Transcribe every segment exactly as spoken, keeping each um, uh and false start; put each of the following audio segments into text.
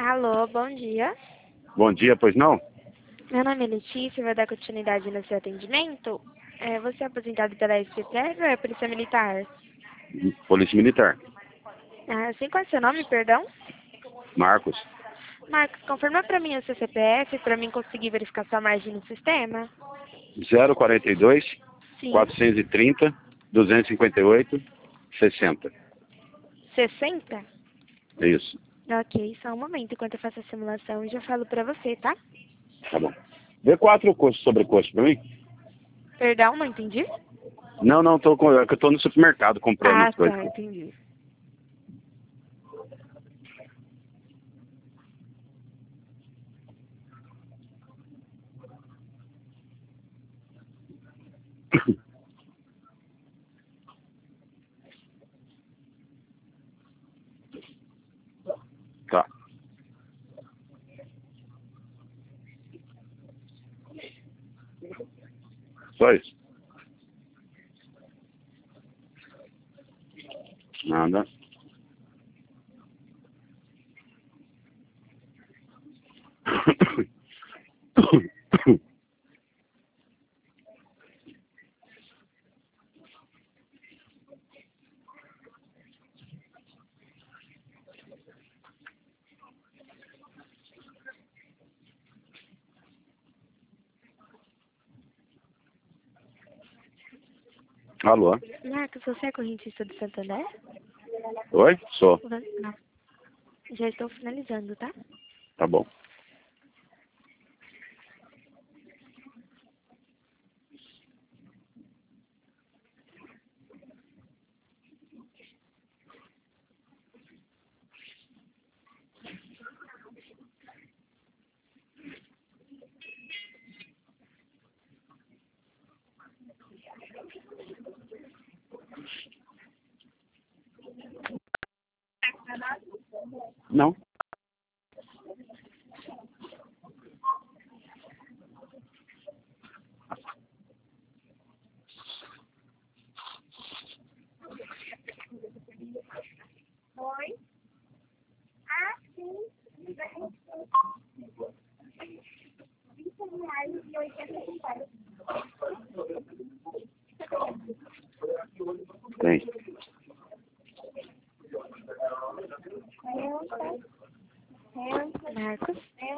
Alô, bom dia. Bom dia, pois não? Meu nome é Letícia, vou dar continuidade no seu atendimento. É, você é aposentado pela S P P ou é Polícia Militar? Polícia Militar. Ah, sim, qual é o seu nome, perdão? Marcos. Marcos, confirma para mim o seu C P F para mim conseguir verificar sua margem no sistema. zero quarenta e dois, Sim. quatrocentos e trinta, duzentos e cinquenta e oito, sessenta. sessenta? É isso. Ok, só um momento enquanto eu faço a simulação e já falo para você, tá? Tá bom. Vê quatro custos sobre custo pra mim? Perdão, não entendi? Não, não, tô com, é que eu tô no supermercado comprando Ah, as coisas. tá, entendi. Tá. Só isso. Nada. Alô? Marcos, você é correntista do Santander? Oi? Sou. Não. Já estou finalizando, tá? Tá bom. Não. Oi? Ah, sim. vinte reais e oitenta centavos. Tem. Marcos?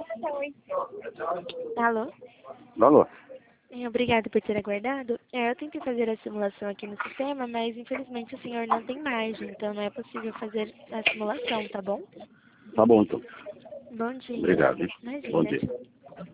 Alô? Alô? É, obrigada por ter aguardado. É, eu tentei fazer a simulação aqui no sistema, mas infelizmente o senhor não tem margem, então não é possível fazer a simulação, tá bom? Tá bom, então. Bom dia. Obrigado, hein? Bom Imagina. dia.